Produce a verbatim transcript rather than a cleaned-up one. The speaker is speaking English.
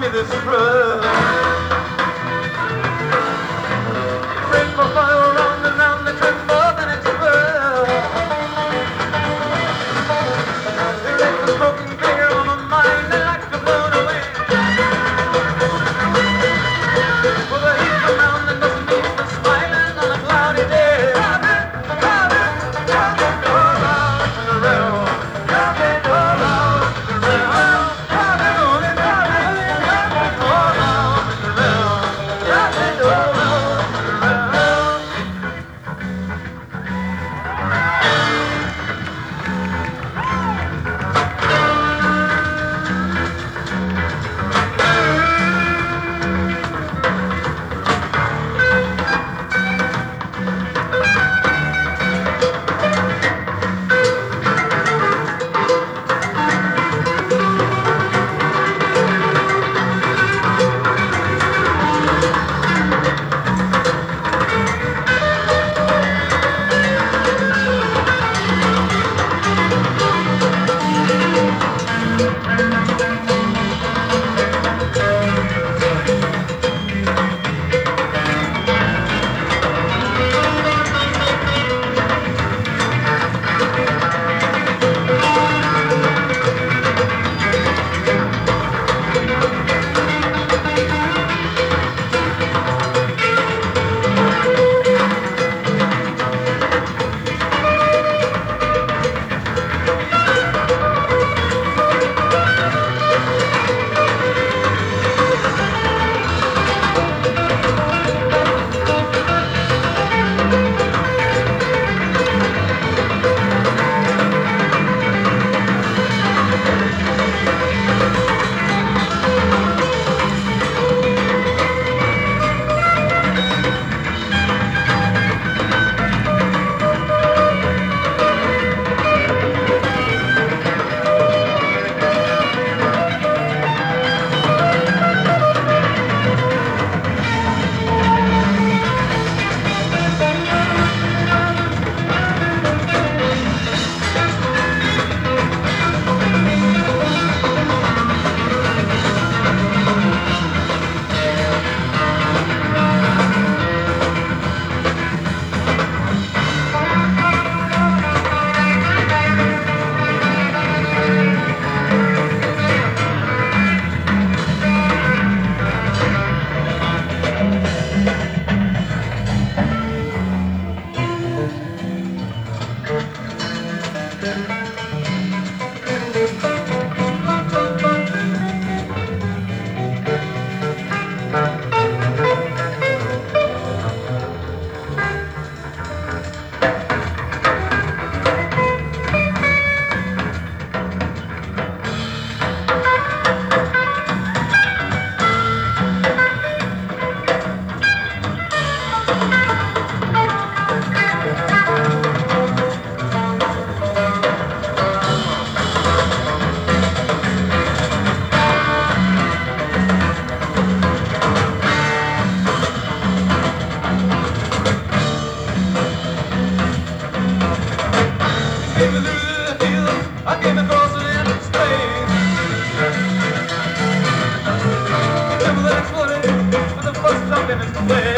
me this drug. Bring my fire round and round, they tremble and explode. They let the smoking fear on my mind, they like to blown away. For the heat from mountain doesn't mean for smiling on a cloudy day. Robin, Robin, Robin, oh, loud in the railroad. Robin, oh, loud in the railroad. Robin, Robin, Robin, Robin, oh, loud in the railroad. Robin, oh, loud in the railroad. I came across it in Spain. Remember that funny, with the first time in his way.